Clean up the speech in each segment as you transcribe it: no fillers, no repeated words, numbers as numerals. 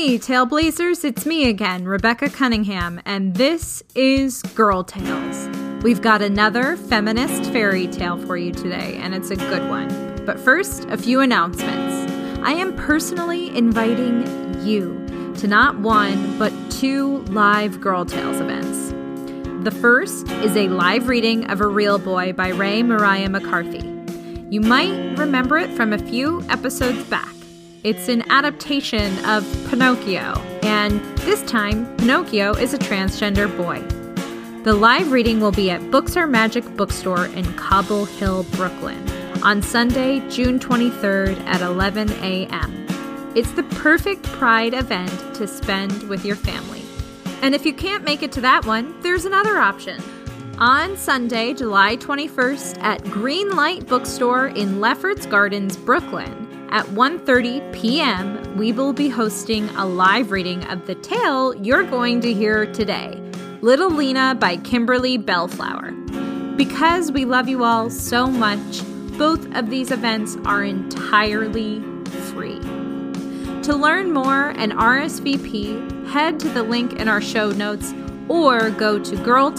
Hey, Tailblazers, it's me again, Rebecca Cunningham, and this is Girl Tales. We've got another feminist fairy tale for you today, and it's a good one. But first, a few announcements. I am personally inviting you to not one, but 2 live Girl Tales events. The first is a live reading of A Real Boy by Ray Mariah McCarthy. You might remember it from a few episodes back. It's an adaptation of Pinocchio, and this time, Pinocchio is a transgender boy. The live reading will be at Books Are Magic Bookstore in Cobble Hill, Brooklyn, on Sunday, June 23rd at 11 a.m. It's the perfect Pride event to spend with your family. And if you can't make it to that one, there's another option. On Sunday, July 21st at Greenlight Bookstore in Lefferts Gardens, Brooklyn, at 1:30 p.m., we will be hosting a live reading of the tale you're going to hear today, Little Lena by Kimberly Bellflower. Because we love you all so much, both of these events are entirely free. To learn more and RSVP, head to the link in our show notes or go to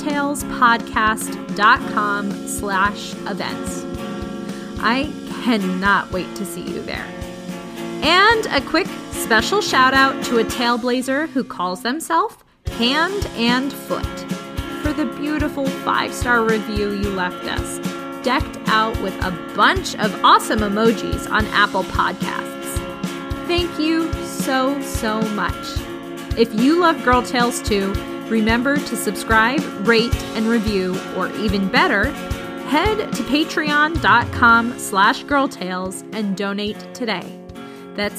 girltalespodcast.com/events. I cannot wait to see you there. And a quick special shout out to a Tailblazer who calls themselves Hand and Foot for the beautiful 5-star review you left us, decked out with a bunch of awesome emojis on Apple Podcasts. Thank you so, so much. If you love Girl Tales too, remember to subscribe, rate, and review, or even better, head to patreon.com/girltales and donate today. That's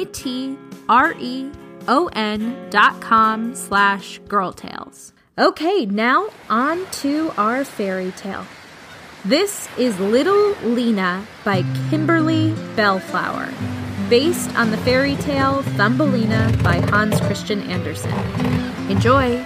patreon.com/girltales. Okay, now on to our fairy tale. This is Little Lena by Kimberly Bellflower, based on the fairy tale Thumbelina by Hans Christian Andersen. Enjoy!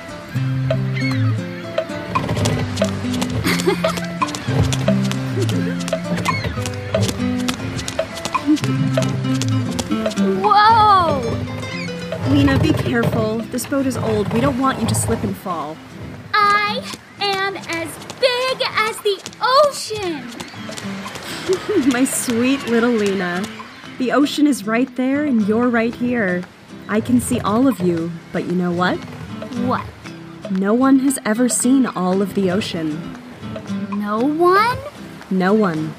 Whoa! Lena, be careful. This boat is old. We don't want you to slip and fall. I am as big as the ocean! My sweet little Lena. The ocean is right there and you're right here. I can see all of you, but you know what? What? No one has ever seen all of the ocean. No one? No one.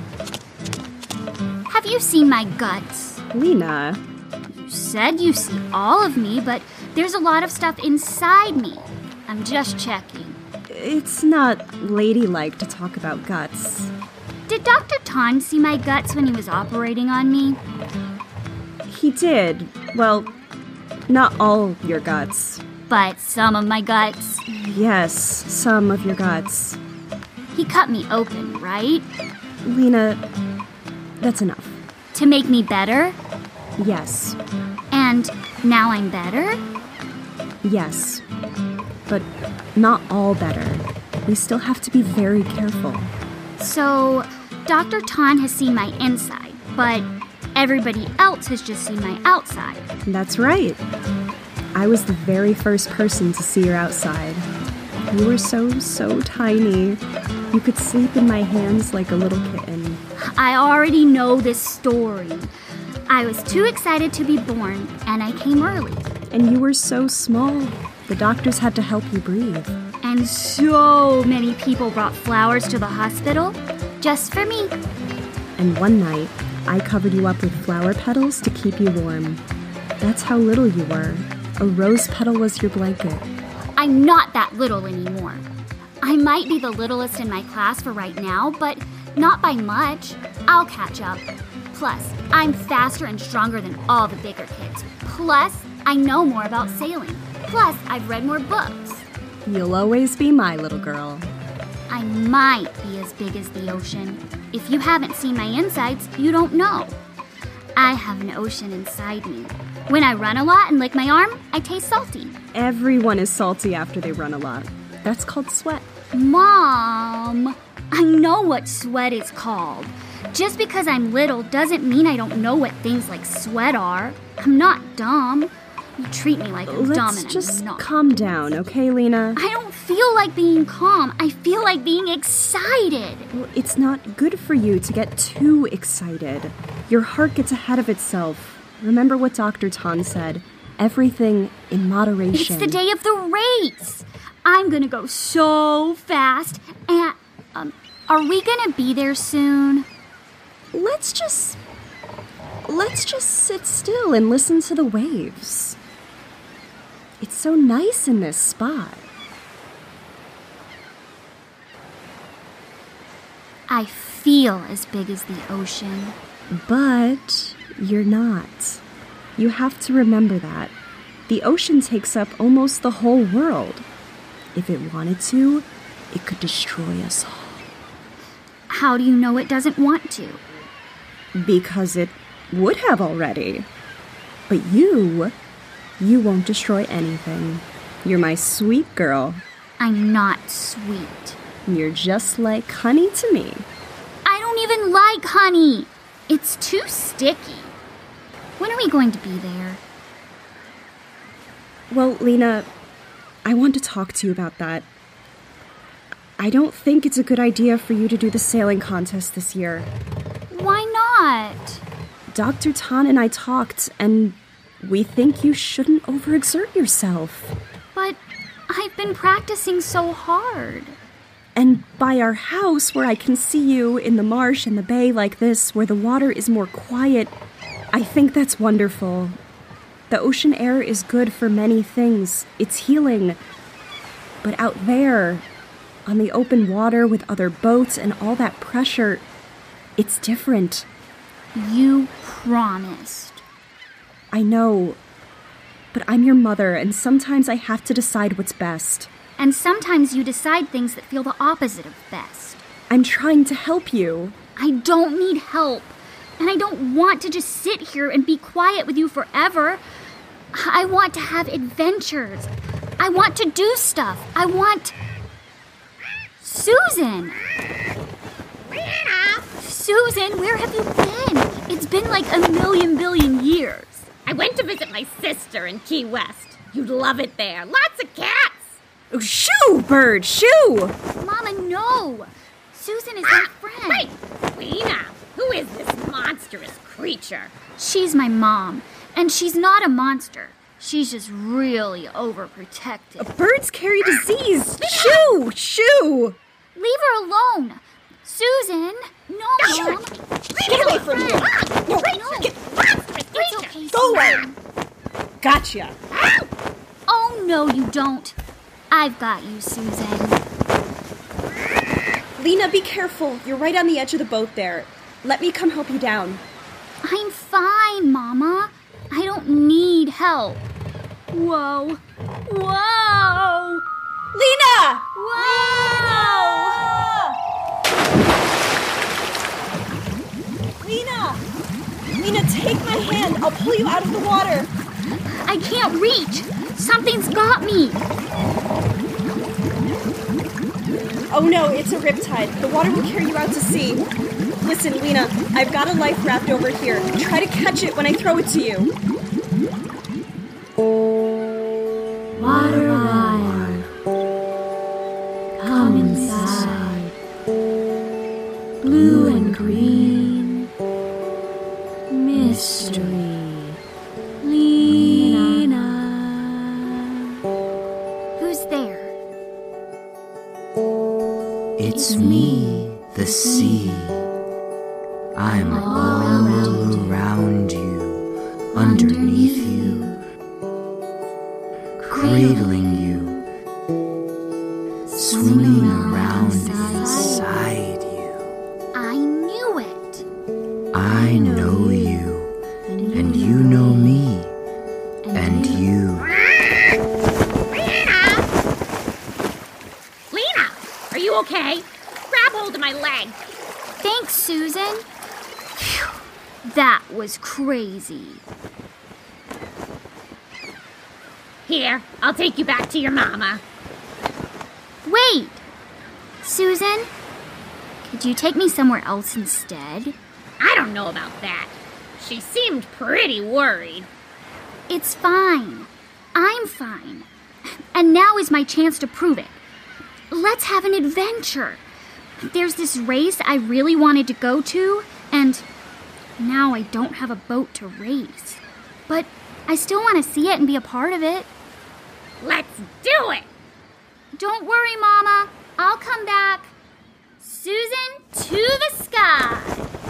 Have you seen my guts? Lena. You said you see all of me, but there's a lot of stuff inside me. I'm just checking. It's not ladylike to talk about guts. Did Dr. Tan see my guts when he was operating on me? He did. Well, not all your guts. But some of my guts? Yes, some of your guts. He cut me open, right? Lena, that's enough. To make me better? Yes. And now I'm better? Yes. But not all better. We still have to be very careful. So, Dr. Tan has seen my inside, but everybody else has just seen my outside. That's right. I was the very first person to see your outside. You were so tiny. You could sleep in my hands like a little kitten. I already know this story. I was too excited to be born, and I came early. And you were so small. The doctors had to help you breathe. And so many people brought flowers to the hospital just for me. And one night, I covered you up with flower petals to keep you warm. That's how little you were. A rose petal was your blanket. I'm not that little anymore. I might be the littlest in my class for right now, but not by much. I'll catch up. Plus, I'm faster and stronger than all the bigger kids. Plus, I know more about sailing. Plus, I've read more books. You'll always be my little girl. I might be as big as the ocean. If you haven't seen my insides, you don't know. I have an ocean inside me. When I run a lot and lick my arm, I taste salty. Everyone is salty after they run a lot. That's called sweat. Mom, I know what sweat is called. Just because I'm little doesn't mean I don't know what things like sweat are. I'm not dumb. You treat me like I'm dumb and Let's just I'm not. calm down, okay, Lena? I don't feel like being calm. I feel like being excited. Well, it's not good for you to get too excited. Your heart gets ahead of itself. Remember what Dr. Tan said. Everything in moderation. It's the day of the race. I'm gonna go so fast. And, are we gonna be there soon? Let's just sit still and listen to the waves. It's so nice in this spot. I feel as big as the ocean. But you're not. You have to remember that. The ocean takes up almost the whole world. If it wanted to, it could destroy us all. How do you know it doesn't want to? Because it would have already. But you won't destroy anything. You're my sweet girl. I'm not sweet. You're just like honey to me. I don't even like honey. It's too sticky. When are we going to be there? Well, Lena, I want to talk to you about that. I don't think it's a good idea for you to do the sailing contest this year. Why not? Dr. Tan and I talked, and we think you shouldn't overexert yourself. But I've been practicing so hard. And by our house, where I can see you in the marsh and the bay like this, where the water is more quiet, I think that's wonderful. The ocean air is good for many things. It's healing. But out there, on the open water with other boats and all that pressure, it's different. You promised. I know, but I'm your mother, and sometimes I have to decide what's best. And sometimes you decide things that feel the opposite of best. I'm trying to help you. I don't need help. And I don't want to just sit here and be quiet with you forever. I want to have adventures. I want to do stuff. I want... Susan! Susan, where have you been? It's been like a million billion years. I went to visit my sister in Key West. You'd love it there. Lots of cats. Oh, shoo, bird, shoo! Mama, no! Susan is my friend. Wait, Lena, who is this monstrous creature? She's my mom, and she's not a monster. She's just really overprotective. Birds carry disease. Shoo, shoo! Leave her alone. Susan! No, Mom! Get away from here! No, monstrous It's creature! okay, Go away. Susan. Gotcha. Oh, no, you don't. I've got you, Susan. Lena, be careful. You're right on the edge of the boat there. Let me come help you down. I'm fine, Mama. I don't need help. Whoa. Whoa! Lena! Whoa! Lena, take my hand. I'll pull you out of the water. I can't reach. Something's got me. Oh no, it's a riptide. The water will carry you out to sea. Listen, Lena, I've got a life raft over here. Try to catch it when I throw it to you. Water alive. Come inside. Blue and green. Mystery. Lena. Who's there? It's me, the sea. I'm all around you, underneath you, cradling you, swimming around inside you. I knew it. I know you, and you know me, and you. Lena, are you okay? Grab hold of my leg. Thanks, Susan. Phew, that was crazy. Here, I'll take you back to your mama. Wait! Susan, could you take me somewhere else instead? I don't know about that. She seemed pretty worried. It's fine. I'm fine. And now is my chance to prove it. Let's have an adventure. There's this race I really wanted to go to, and now I don't have a boat to race. But I still want to see it and be a part of it. Let's do it! Don't worry, Mama. I'll come back. Susan, to the sky.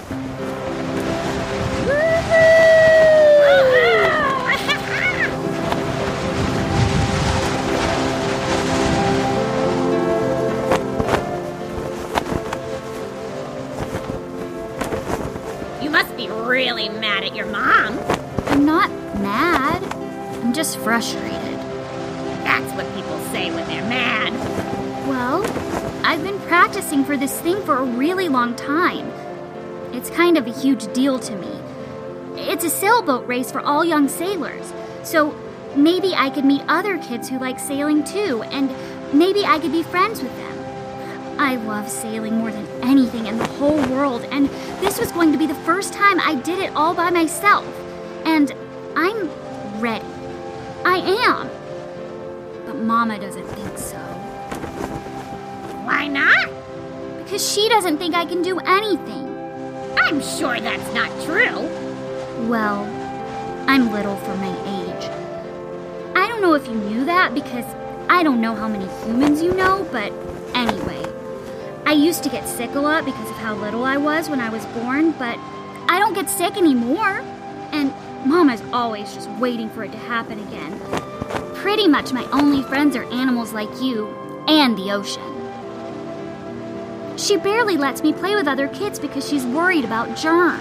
You must be really mad at your mom. I'm not mad. I'm just frustrated. That's what people say when they're mad. Well, I've been practicing for this thing for a really long time. It's kind of a huge deal to me. It's a sailboat race for all young sailors, so maybe I could meet other kids who like sailing too, and maybe I could be friends with them. I love sailing more than anything in the whole world, and this was going to be the first time I did it all by myself. And I'm ready. I am. But Mama doesn't think so. Why not? Because she doesn't think I can do anything. I'm sure that's not true. Well, I'm little for my age. I don't know if you knew that because I don't know how many humans you know, but anyway. I used to get sick a lot because of how little I was when I was born, but I don't get sick anymore. And Mama's always just waiting for it to happen again. Pretty much my only friends are animals like you and the ocean. She barely lets me play with other kids because she's worried about germs.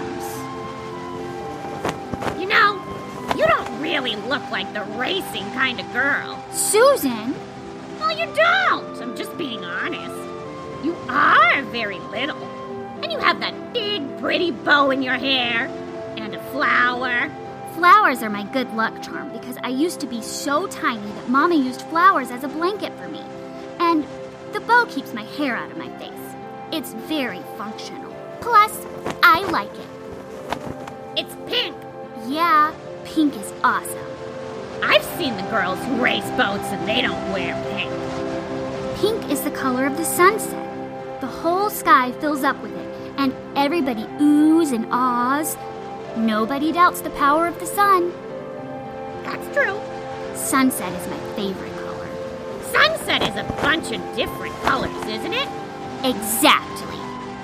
You know, you don't really look like the racing kind of girl. Susan? Well, you don't. I'm just being honest. You are very little. And you have that big, pretty bow in your hair. And a flower. Flowers are my good luck charm because I used to be so tiny that Mama used flowers as a blanket for me. And the bow keeps my hair out of my face. It's very functional. Plus, I like it. It's pink. Yeah, pink is awesome. I've seen the girls who race boats and they don't wear pink. Pink is the color of the sunset. The whole sky fills up with it, and everybody oohs and ahs. Nobody doubts the power of the sun. That's true. Sunset is my favorite color. Sunset is a bunch of different colors, isn't it? Exactly.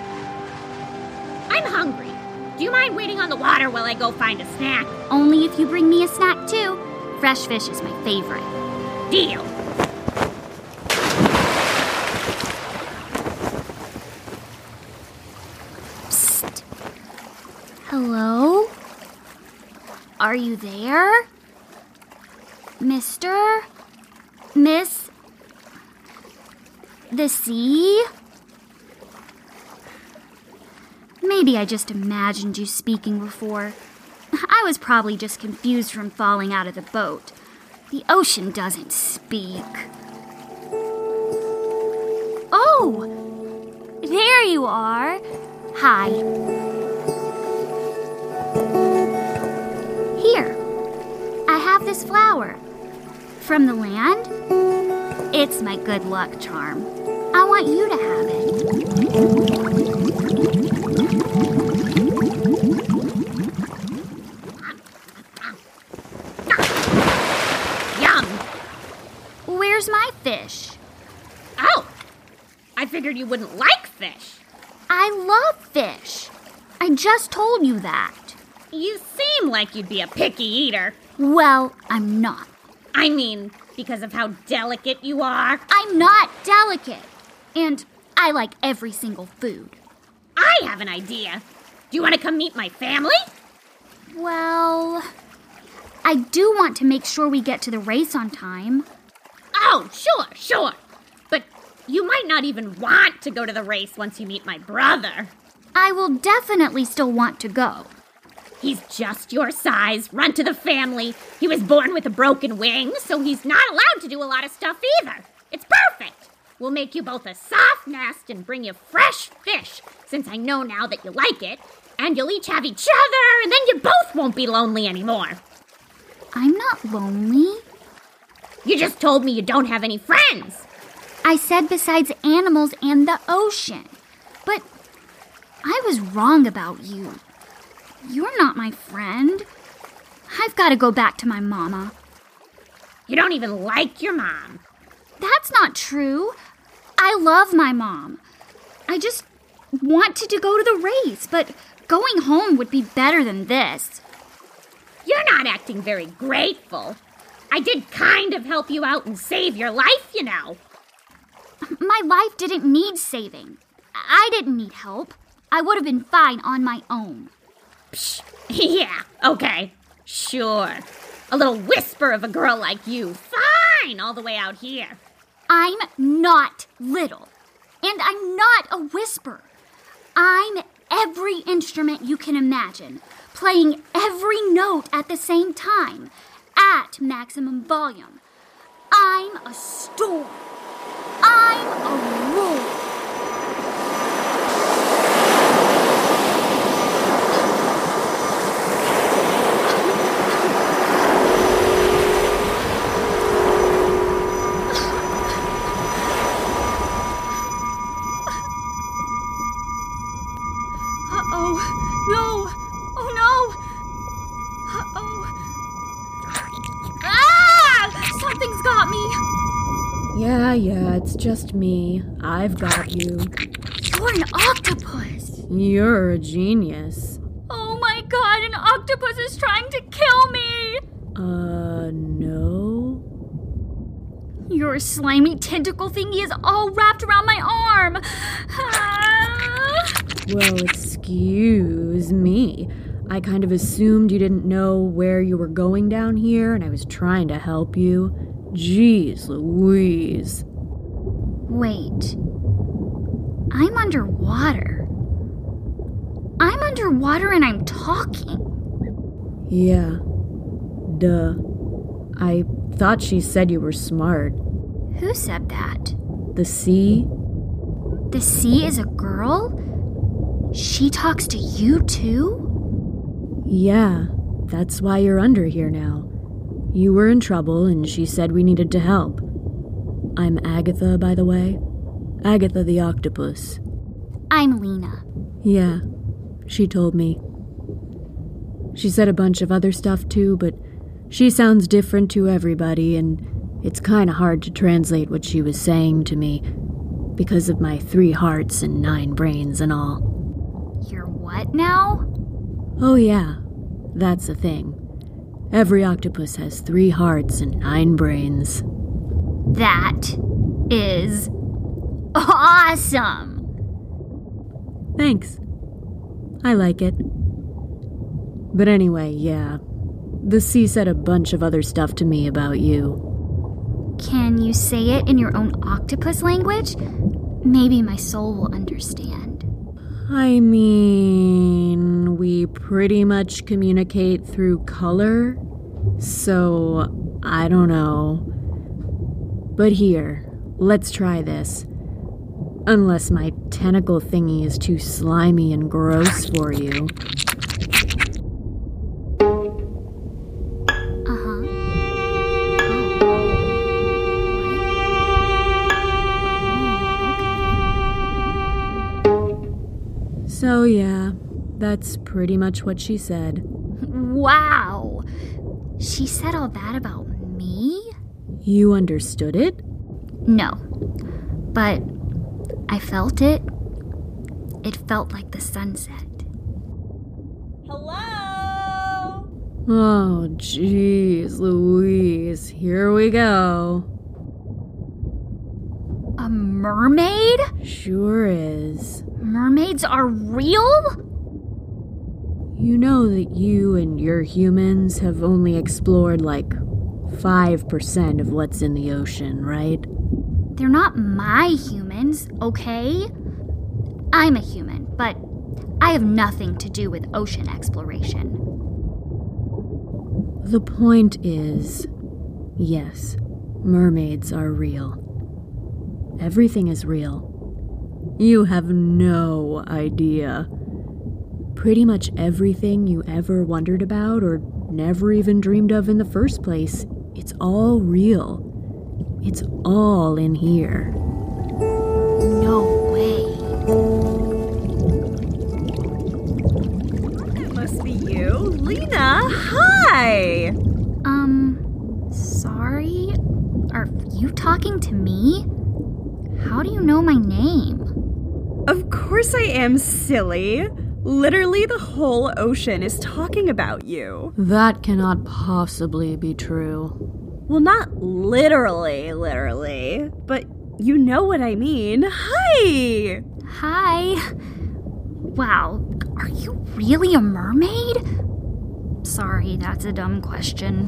I'm hungry. Do you mind waiting on the water while I go find a snack? Only if you bring me a snack, too. Fresh fish is my favorite. Deal. Psst. Hello? Are you there? Mister? Miss? The sea? Maybe I just imagined you speaking before. I was probably just confused from falling out of the boat. The ocean doesn't speak. Oh! There you are. Hi. Here. I have this flower. From the land? It's my good luck charm. I want you to have it. Yum! Where's my fish? Oh! I figured you wouldn't like fish. I love fish. I just told you that. You seem like you'd be a picky eater. Well, I'm not. I mean, because of how delicate you are. I'm not delicate. And I like every single food. I have an idea. Do you want to come meet my family? Well, I do want to make sure we get to the race on time. Oh, sure. But you might not even want to go to the race once you meet my brother. I will definitely still want to go. He's just your size, run to the family. He was born with a broken wing, so he's not allowed to do a lot of stuff either. It's perfect. We'll make you both a soft nest and bring you fresh fish, since I know now that you like it. And you'll each have each other, and then you both won't be lonely anymore. I'm not lonely. You just told me you don't have any friends. I said besides animals and the ocean. But I was wrong about you. You're not my friend. I've got to go back to my mama. You don't even like your mom. That's not true. I love my mom. I just wanted to go to the race, but going home would be better than this. You're not acting very grateful. I did kind of help you out and save your life, you know. My life didn't need saving. I didn't need help. I would have been fine on my own. Psh, yeah, okay, sure. A little whisper of a girl like you, fine, all the way out here. I'm not little, and I'm not a whisper. I'm every instrument you can imagine, playing every note at the same time, at maximum volume. I'm a storm. I'm a roar. Yeah, it's just me. I've got you. You're an octopus. You're a genius. Oh my god, an octopus is trying to kill me. No. Your slimy tentacle thingy is all wrapped around my arm. Well, excuse me. I kind of assumed you didn't know where you were going down here, and I was trying to help you. Jeez Louise. Wait. I'm underwater. I'm underwater and I'm talking. Yeah. Duh. I thought she said you were smart. Who said that? The sea? The sea is a girl? She talks to you too? Yeah. That's why you're under here now. You were in trouble, and she said we needed to help. I'm Agatha, by the way. Agatha the octopus. I'm Lena. Yeah, she told me. She said a bunch of other stuff, too, but she sounds different to everybody, and it's kind of hard to translate what she was saying to me because of my 3 hearts and 9 brains and all. You're what now? Oh, yeah, that's the thing. Every octopus has 3 hearts and 9 brains. That is awesome! Thanks. I like it. But anyway, yeah. The sea said a bunch of other stuff to me about you. Can you say it in your own octopus language? Maybe my soul will understand. I mean, we pretty much communicate through color, so I don't know. But here, let's try this. Unless my tentacle thingy is too slimy and gross for you. So yeah, that's pretty much what she said. Wow! She said all that about me? You understood it? No, but I felt it. It felt like the sunset. Hello? Oh, jeez, Louise, here we go. A mermaid? Sure is. Mermaids are real? You know that you and your humans have only explored like 5% of what's in the ocean, right? They're not my humans, okay? I'm a human, but I have nothing to do with ocean exploration. The point is, yes, mermaids are real. Everything is real. You have no idea. Pretty much everything you ever wondered about or never even dreamed of in the first place, it's all real. It's all in here. No way. It must be you. Lena, hi! Sorry? Are you talking to me? How do you know my name? Of course I am, silly. Literally the whole ocean is talking about you. That cannot possibly be true. Well, not literally, but you know what I mean. Hi! Hi. Wow, are you really a mermaid? Sorry, that's a dumb question.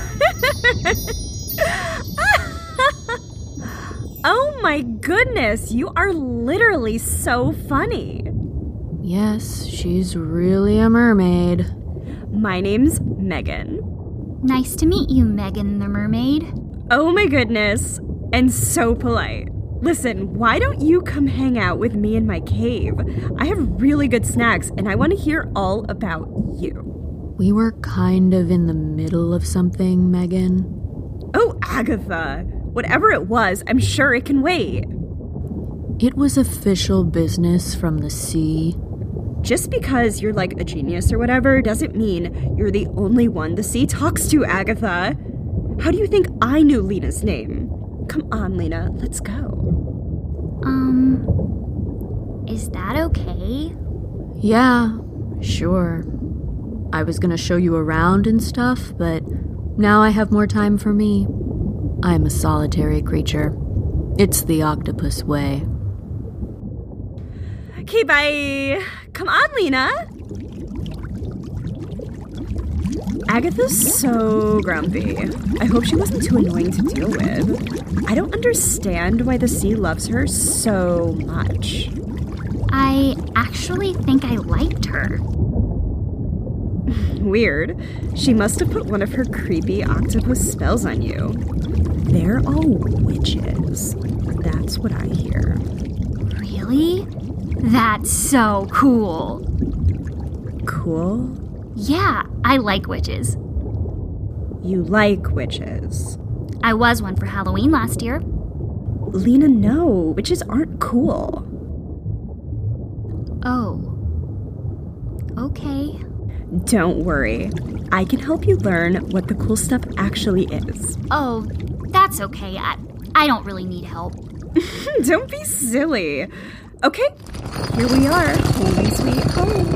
Oh my goodness, you are literally so funny. Yes, she's really a mermaid. My name's Megan. Nice to meet you, Megan the mermaid. Oh my goodness, and so polite. Listen, why don't you come hang out with me in my cave? I have really good snacks, and I want to hear all about you. We were kind of in the middle of something, Megan. Oh, Agatha. Whatever it was, I'm sure it can wait. It was official business from the sea. Just because you're like a genius or whatever doesn't mean you're the only one the sea talks to, Agatha. How do you think I knew Lena's name? Come on, Lena, let's go. Is that okay? Yeah, sure. I was gonna show you around and stuff, but now I have more time for me. I'm a solitary creature. It's the octopus way. Okay, bye. Come on, Lena. Agatha's so grumpy. I hope she wasn't too annoying to deal with. I don't understand why the sea loves her so much. I actually think I liked her. Weird. She must have put one of her creepy octopus spells on you. They're all witches. That's what I hear. Really? That's so cool. Cool? Yeah, I like witches. You like witches. I was one for Halloween last year. Lena, no. Witches aren't cool. Oh. Okay. Don't worry. I can help you learn what the cool stuff actually is. Oh, that's okay. I don't really need help. Don't be silly. Okay, here we are. Holy sweet home.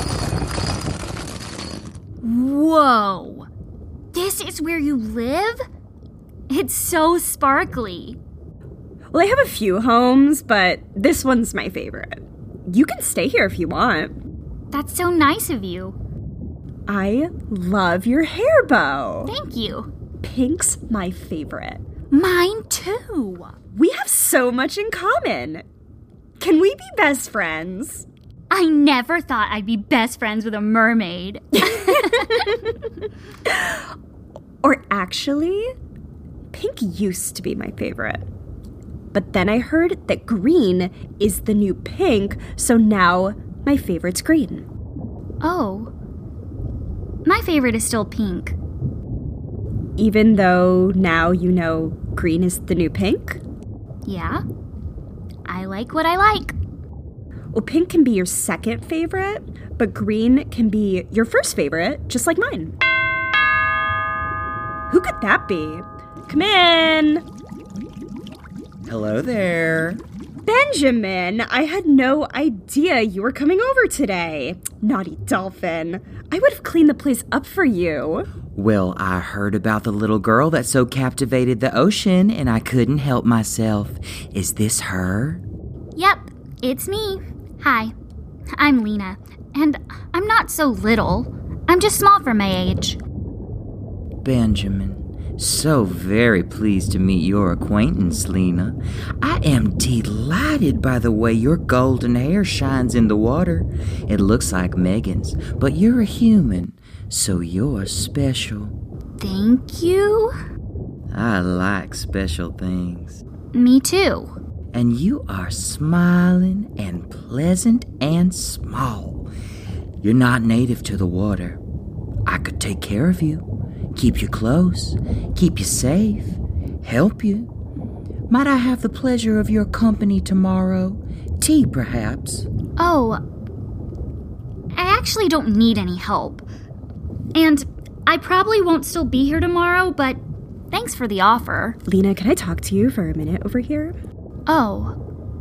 Whoa! This is where you live? It's so sparkly. Well, I have a few homes, but this one's my favorite. You can stay here if you want. That's so nice of you. I love your hair bow. Thank you. Pink's my favorite. Mine too. We have so much in common. Can we be best friends? I never thought I'd be best friends with a mermaid. Or actually, pink used to be my favorite. But then I heard that green is the new pink, so now my favorite's green. Oh. My favorite is still pink. Even though now you know green is the new pink? Yeah. I like what I like. Well, pink can be your second favorite, but green can be your first favorite, just like mine. Who could that be? Come in! Hello there. Benjamin, I had no idea you were coming over today. Naughty dolphin. I would have cleaned the place up for you. Well, I heard about the little girl that so captivated the ocean, and I couldn't help myself. Is this her? Yep, it's me. Hi, I'm Lena, and I'm not so little. I'm just small for my age. Benjamin. So very pleased to meet your acquaintance, Lena. I am delighted by the way your golden hair shines in the water. It looks like Megan's, but you're a human, so you're special. Thank you. I like special things. Me too. And you are smiling and pleasant and small. You're not native to the water. I could take care of you. Keep you close, keep you safe, help you, Might I have the pleasure of your company tomorrow? Tea, perhaps? Oh, I actually don't need any help. And I probably won't still be here tomorrow, but thanks for the offer. Lena, can I talk to you for a minute over here? Oh,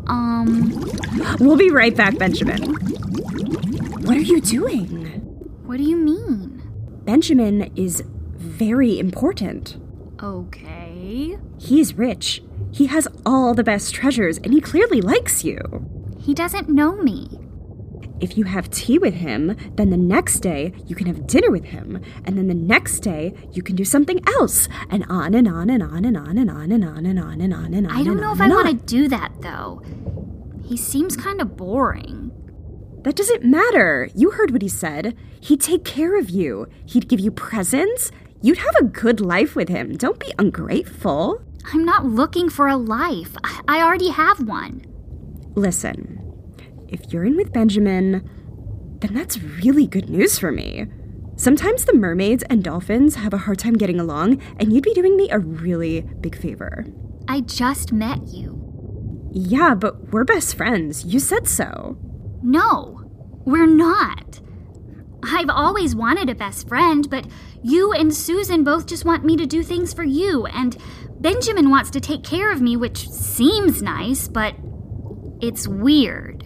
We'll be right back, Benjamin. What are you doing? what do you mean? Benjamin is very important. Okay. He is rich. He has all the best treasures, and he clearly likes you. He doesn't know me. If you have tea with him, then the next day you can have dinner with him, and then the next day you can do something else, and on and on and on and on and on and on and on and on and on. I don't know if I want to do that, though. He seems kind of boring. That doesn't matter. You heard what he said. He'd take care of you. He'd give you presents. You'd have a good life with him. Don't be ungrateful. I'm not looking for a life. I already have one. Listen, if you're in with Benjamin, then that's really good news for me. Sometimes the mermaids and dolphins have a hard time getting along, and you'd be doing me a really big favor. I just met you. Yeah, but we're best friends. You said so. No, we're not. I've always wanted a best friend, but you and Susan both just want me to do things for you, and Benjamin wants to take care of me, which seems nice, but it's weird.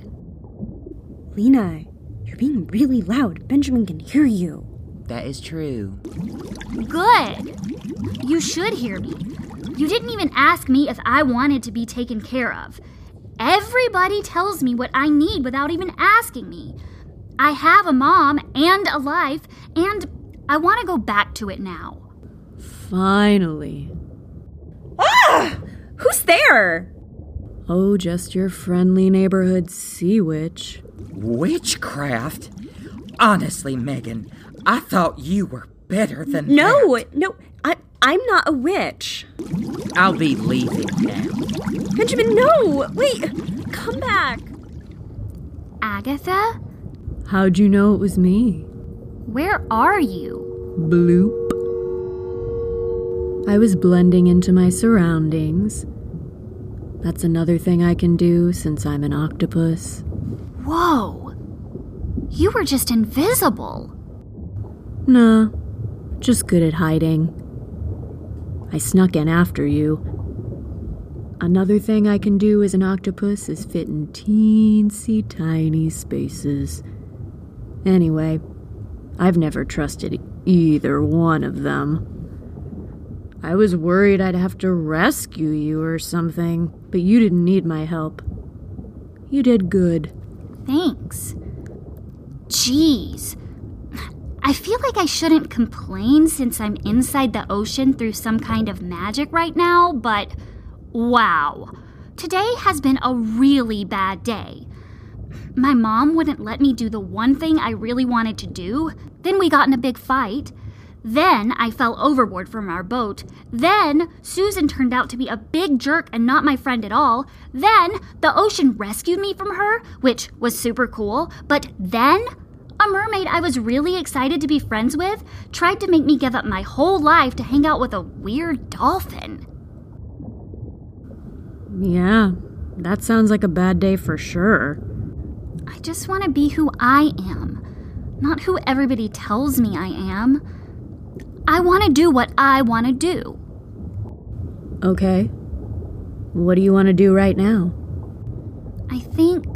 Lena, you're being really loud. Benjamin can hear you. That is true. Good. You should hear me. You didn't even ask me if I wanted to be taken care of. Everybody tells me what I need without even asking me. I have a mom and a life, and I want to go back to it now. Finally. Ah! Who's there? Oh, just your friendly neighborhood sea witch. Witchcraft? Honestly, Megan, I thought you were better than No, that. I'm not a witch. I'll be leaving now. Benjamin, no! Wait! Come back! Agatha? How'd you know it was me? Where are you? Bloop. I was blending into my surroundings. That's another thing I can do since I'm an octopus. Whoa! You were just invisible. Nah, just good at hiding. I snuck in after you. Another thing I can do as an octopus is fit in teensy tiny spaces. Anyway, I've never trusted either one of them. I was worried I'd have to rescue you or something, but you didn't need my help. You did good. Thanks. Jeez. I feel like I shouldn't complain since I'm inside the ocean through some kind of magic right now, but wow. Today has been a really bad day. My mom wouldn't let me do the one thing I really wanted to do. Then we got in a big fight. Then I fell overboard from our boat. Then Susan turned out to be a big jerk and not my friend at all. Then the ocean rescued me from her, which was super cool. But then a mermaid I was really excited to be friends with tried to make me give up my whole life to hang out with a weird dolphin. Yeah, that sounds like a bad day for sure. I just want to be who I am, not who everybody tells me I am. I want to do what I want to do. Okay. What do you want to do right now? I think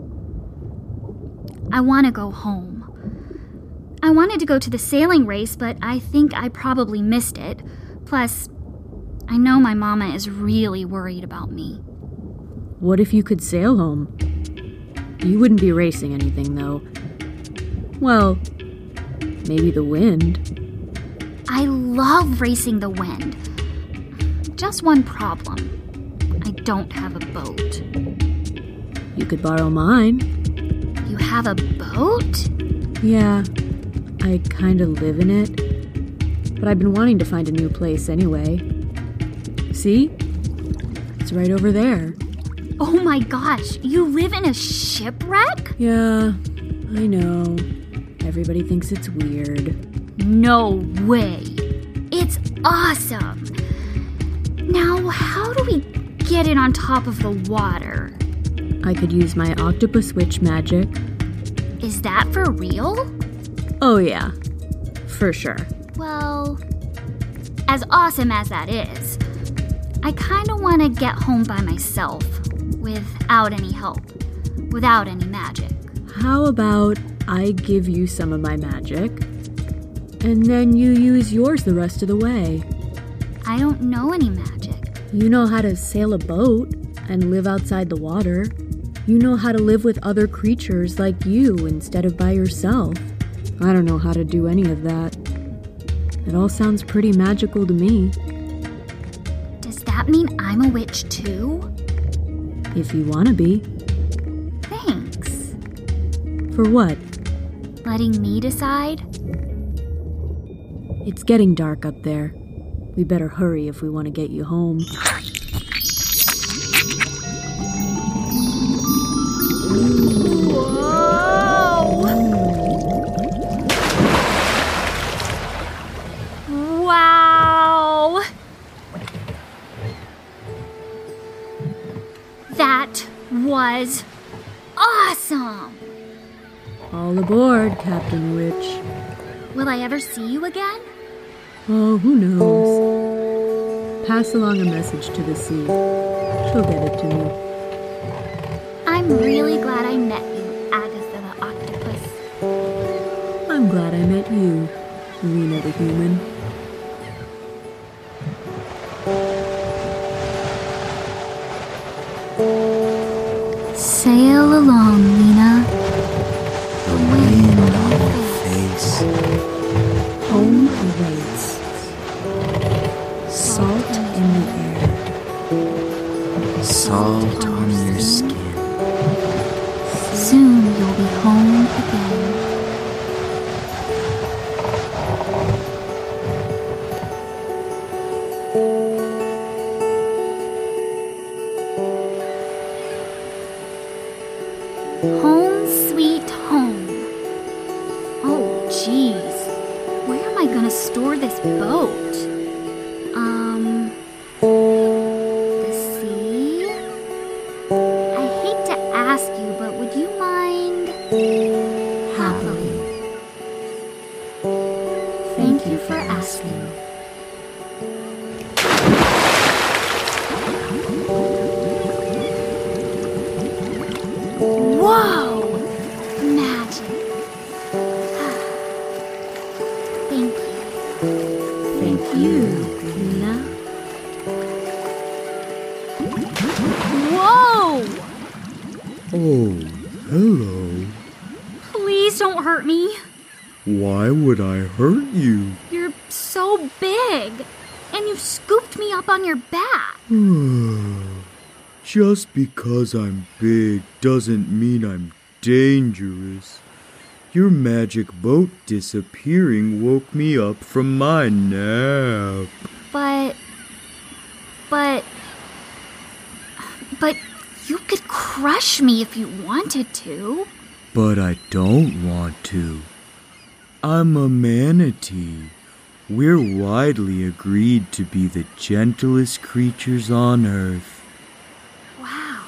I want to go home. I wanted to go to the sailing race, but I think I probably missed it. Plus, I know my mama is really worried about me. What if you could sail home? You wouldn't be racing anything, though. Well, maybe the wind. I love racing the wind. Just one problem. I don't have a boat. You could borrow mine. You have a boat? Yeah, I kinda live in it. But I've been wanting to find a new place anyway. See? It's right over there. Oh my gosh, you live in a shipwreck? Yeah, I know. Everybody thinks it's weird. No way. It's awesome. Now, how do we get it on top of the water? I could use my octopus witch magic. Is that for real? Oh yeah, for sure. Well, as awesome as that is, I kind of want to get home by myself, without any help, without any magic. How about I give you some of my magic, and then you use yours the rest of the way? I don't know any magic. You know how to sail a boat and live outside the water. You know how to live with other creatures like you instead of by yourself. I don't know how to do any of that. It all sounds pretty magical to me. Does that mean I'm a witch too? If you want to be. Thanks. For what? Letting me decide? It's getting dark up there. We better hurry if we want to get you home. Wow! That was awesome! All aboard, Captain Witch. Will I ever see you again? Oh, who knows? Pass along a message to the sea. She'll get it to me. I'm really glad I met you, Agatha the Octopus. I'm glad I met you, Lena the Human. Sail along, Lena. The wind on your face. Home awaits. Salt in the air. Salt on your skin. Soon you'll be home again. Home sweet home. Oh, geez. Where am I gonna store this boat? The sea? I hate to ask you, but would you mind? Happily. Thank you for asking. Whoa! Magic. Thank you. Thank you, Lena. Whoa! Oh, hello. Please don't hurt me. Why would I hurt you? You're so big. And you scooped me up on your back. Just because I'm big doesn't mean I'm dangerous. Your magic boat disappearing woke me up from my nap. But you could crush me if you wanted to. But I don't want to. I'm a manatee. We're widely agreed to be the gentlest creatures on Earth. Wow.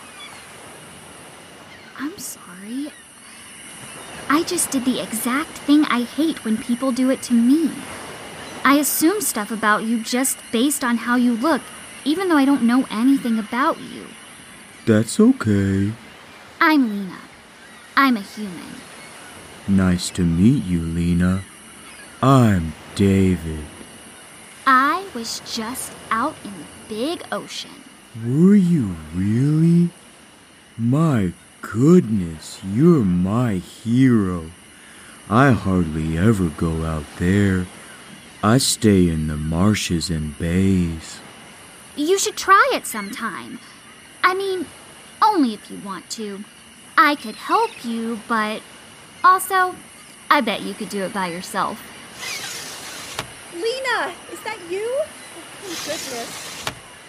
I'm sorry. I just did the exact thing I hate when people do it to me. I assume stuff about you just based on how you look, even though I don't know anything about you. That's okay. I'm Lena. I'm a human. Nice to meet you, Lena. I'm David. I was just out in the big ocean. Were you really? My goodness, you're my hero. I hardly ever go out there. I stay in the marshes and bays. You should try it sometime. I mean, only if you want to. I could help you, but also, I bet you could do it by yourself. Lena, is that you? Oh, goodness.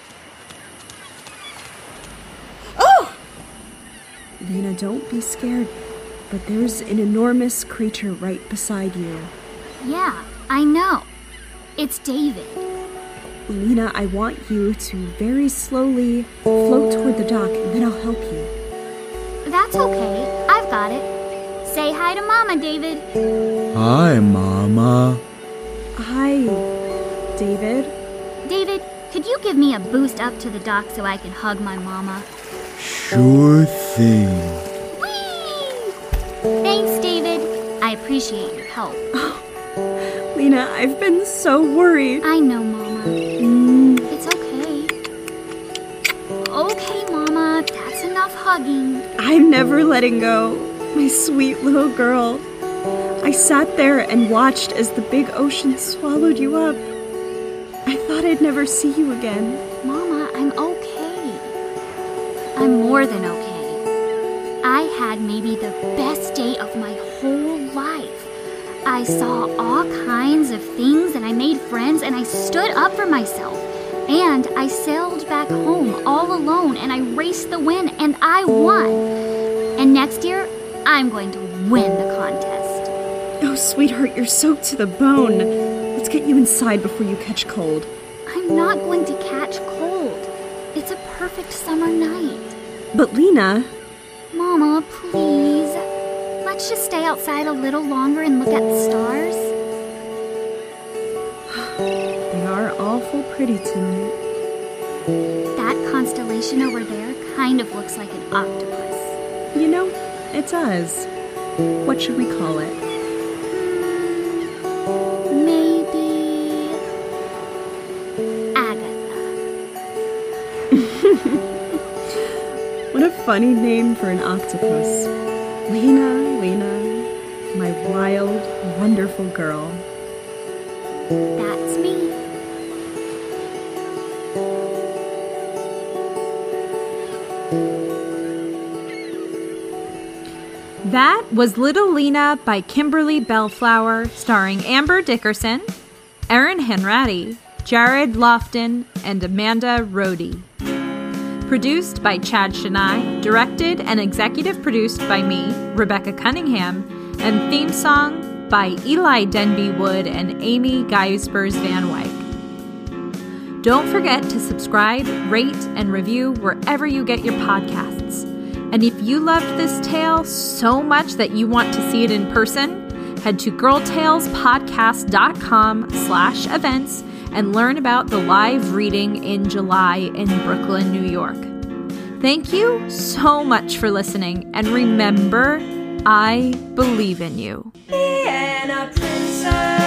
Oh! Lena, don't be scared, but there's an enormous creature right beside you. Yeah, I know. It's David. Lena, I want you to very slowly float toward the dock, and then I'll help you. That's okay. I've got it. Say hi to Mama, David. Hi, Mama. Hi, David. David, could you give me a boost up to the dock so I can hug my mama? Sure thing. Whee! Thanks, David. I appreciate your help. Lena, I've been so worried. I know, Mama. It's okay. Okay, Mama, that's enough hugging. I'm never letting go. My sweet little girl. I sat there and watched as the big ocean swallowed you up. I thought I'd never see you again. Mama, I'm okay. I'm more than okay. I had maybe the best day of my whole life. I saw all kinds of things and I made friends and I stood up for myself. And I sailed back home all alone and I raced the wind and I won. And next year, I'm going to win the contest. Oh, sweetheart, you're soaked to the bone. Let's get you inside before you catch cold. I'm not going to catch cold. It's a perfect summer night. But Lena... Mama, please. Let's just stay outside a little longer and look at the stars. They are awful pretty tonight. That constellation over there kind of looks like an octopus. You know, it does. What should we call it? Maybe... Agatha. What a funny name for an octopus. Lena, my wild, wonderful girl. That's me. That was Little Lena by Kimberly Bellflower, starring Amber Dickerson, Erin Hanratty, Jared Lofton, and Amanda Rohde. Produced by Chad Chennai, directed and executive produced by me, Rebecca Cunningham, and theme song by Eli Denby Wood and Amy Geisbers Van Wyck. Don't forget to subscribe, rate, and review wherever you get your podcasts. And if you loved this tale so much that you want to see it in person, head to girltalespodcast.com/events and learn about the live reading in July in Brooklyn, New York. Thank you so much for listening, and remember, I believe in you. Me and a princess.